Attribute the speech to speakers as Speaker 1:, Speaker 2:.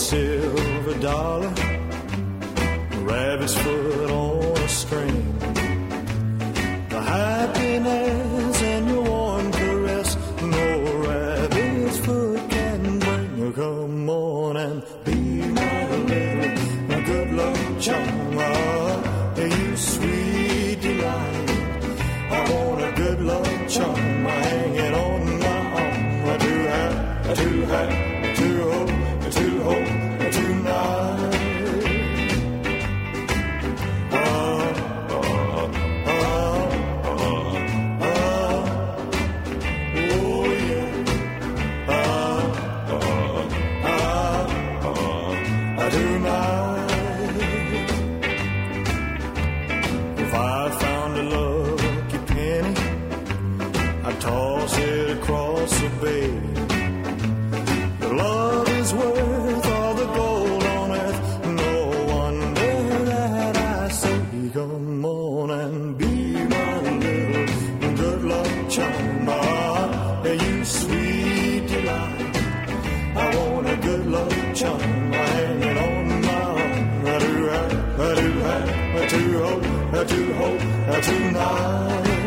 Speaker 1: silver dollar, rabbit's foot on a string. The happiness in your warm caress, no rabbit's foot can bring. Come on and be my little good luck charm. You sweet delight, I want a good luck charm hanging on my arm. To have, to hope tonight. Toss it across the bay. The love is worth all the gold on earth. No wonder that I say, come on and be my little good luck charm. You sweet delight, I want a good luck charm hanging on my arm. I do hope tonight.